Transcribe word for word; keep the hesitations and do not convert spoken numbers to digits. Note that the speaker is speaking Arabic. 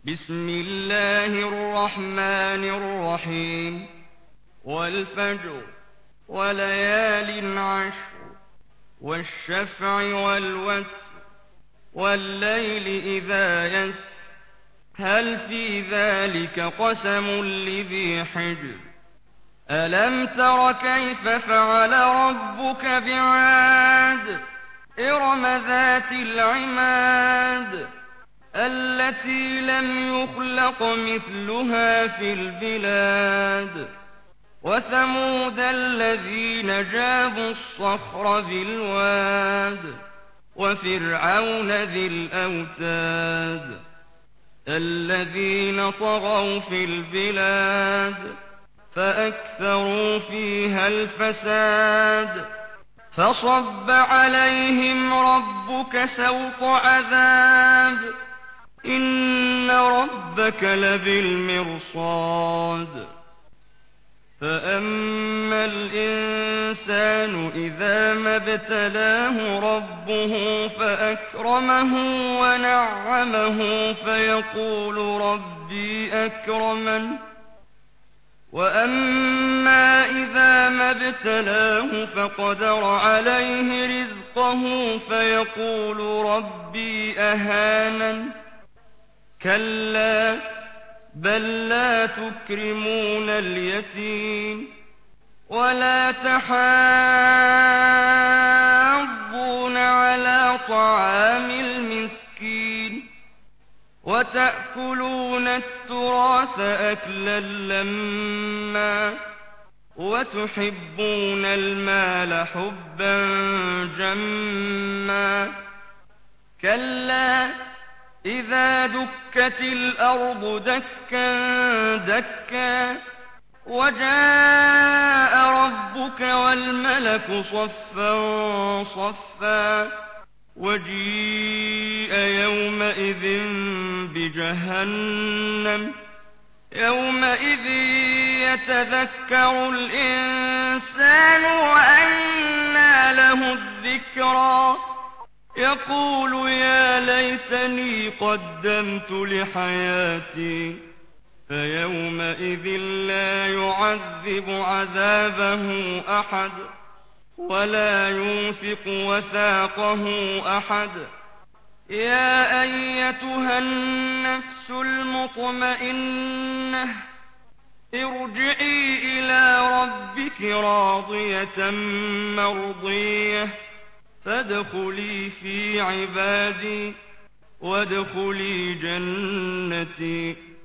بسم الله الرحمن الرحيم والفجر وليال عشر والشفع والوتر والليل إذا يسر هل في ذلك قسم لذي حجر ألم تر كيف فعل ربك بعاد إرم ذات العماد التي لم يخلق مثلها في البلاد وثمود الذين جابوا الصخر بالواد وفرعون ذي الأوتاد الذين طغوا في البلاد فأكثروا فيها الفساد فصب عليهم ربك سوط عذاب إن ربك لبالمرصاد فأما الإنسان إذا ما ابتلاه ربه فأكرمه ونعمه فيقول ربي أكرمن وأما إذا ما ابتلاه فقدر عليه رزقه فيقول ربي أهانن كلا بل لا تكرمون اليتيم ولا تحاضون على طعام المسكين وتأكلون التراث أكلا لما وتحبون المال حبا جما كلا إذا دكت الأرض دكا دكا وجاء ربك والملك صفا صفا وجيء يومئذ بجهنم يومئذ يتذكر الإنسان وأنى له الذكرى يقول يا ليتني قدمت لحياتي فيومئذ لا يعذب عذابه أحد ولا يوثق وثاقه أحد يا أيتها النفس المطمئنة ارجعي إلى ربك راضية مرضية فادخلي في عبادي وادخلي جنتي